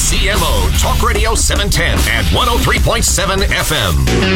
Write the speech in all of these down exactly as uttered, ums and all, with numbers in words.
C M O Talk Radio seven ten and one oh three point seven F M.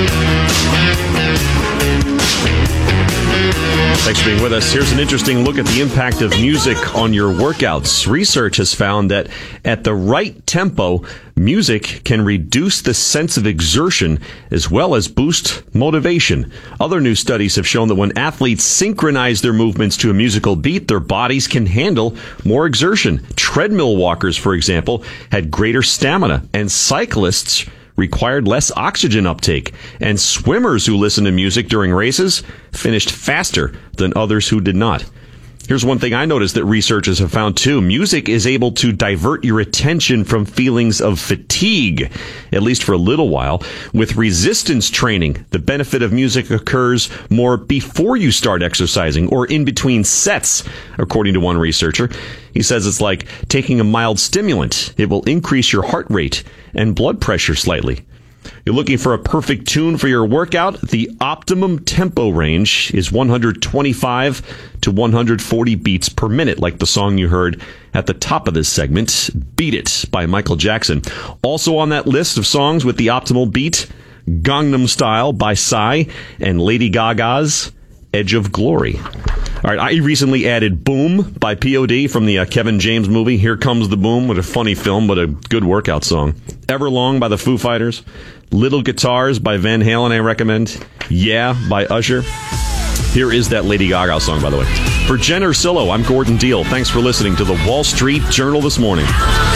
Thanks for being with us. Here's an interesting look at the impact of music on your workouts. Research has found that at the right tempo, music can reduce the sense of exertion as well as boost motivation. Other new studies have shown that when athletes synchronize their movements to a musical beat, their bodies can handle more exertion. Treadmill walkers, for example, had greater stamina, and cyclists required less oxygen uptake, and swimmers who listened to music during races finished faster than others who did not. Here's one thing I noticed that researchers have found too. Music is able to divert your attention from feelings of fatigue, at least for a little while. With resistance training, the benefit of music occurs more before you start exercising or in between sets, according to one researcher. He says it's like taking a mild stimulant. It will increase your heart rate and blood pressure slightly. You're looking for a perfect tune for your workout? The optimum tempo range is one twenty-five to one forty beats per minute, like the song you heard at the top of this segment, Beat It by Michael Jackson. Also on that list of songs with the optimal beat, Gangnam Style by Psy and Lady Gaga's Edge of Glory. All right, I recently added Boom by P O D from the uh, Kevin James movie. Here Comes the Boom, with a funny film, but a good workout song. Everlong by the Foo Fighters. Little Guitars by Van Halen, I recommend. Yeah by Usher. Here is that Lady Gaga song, by the way. For Jen Ursillo, I'm Gordon Deal. Thanks for listening to the Wall Street Journal this morning.